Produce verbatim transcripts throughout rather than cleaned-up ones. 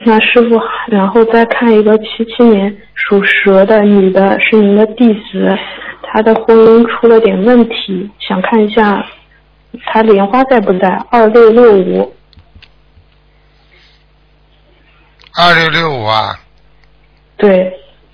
那师傅，然后再看一个七七年属蛇的女的，是您的弟子，她的婚姻出了点问题，想看一下她莲花在不在？二六六五。 二六六五啊。 对。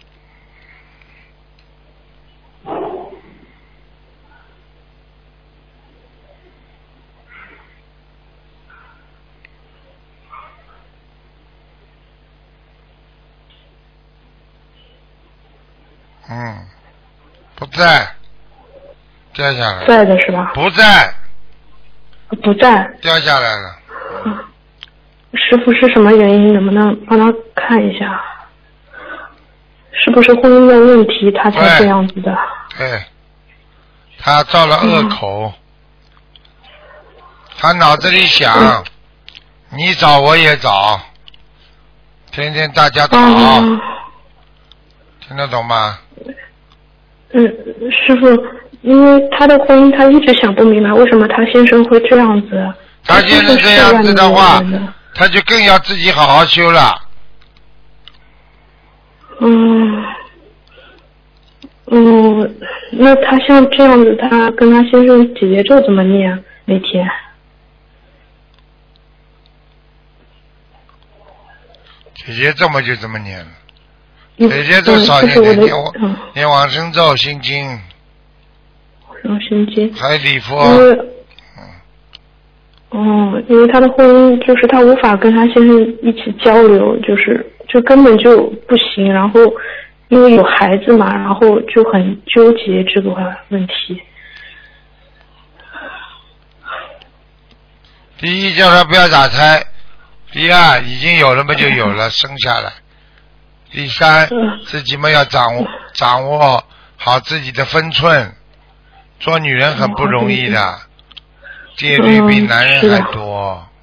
嗯，不在，掉下来。 在的是吧？ 不在。 不在。 掉下来了。 嗯。师傅是什么原因？能不能帮他看一下？是不是婚姻的问题，他才这样子的？ 对。他造了恶口。嗯、他脑子里想，嗯、你找我也找，天天大家吵。嗯、听得懂吗？ 嗯，师傅，因为他的婚姻，他一直想不明白，为什么他先生会这样子。 他先生这样子的话，他就更要自己好好修了。 嗯，嗯，那他像这样子，他跟他先生姐姐咒怎么念？每天？ 姐姐这么就这么念了。姐姐咒少念点，念往念往生咒、心经。 往生经。 还有礼佛。 哦，因为他的婚姻就是他无法跟他先生一起交流，就是就根本就不行。然后因为有孩子嘛，然后就很纠结这个问题。 第一，叫他不要打胎；第二，已经有了嘛就有了，生下来。第三，自己嘛要掌握掌握好自己的分寸。做女人很不容易的，戒律比男人还多。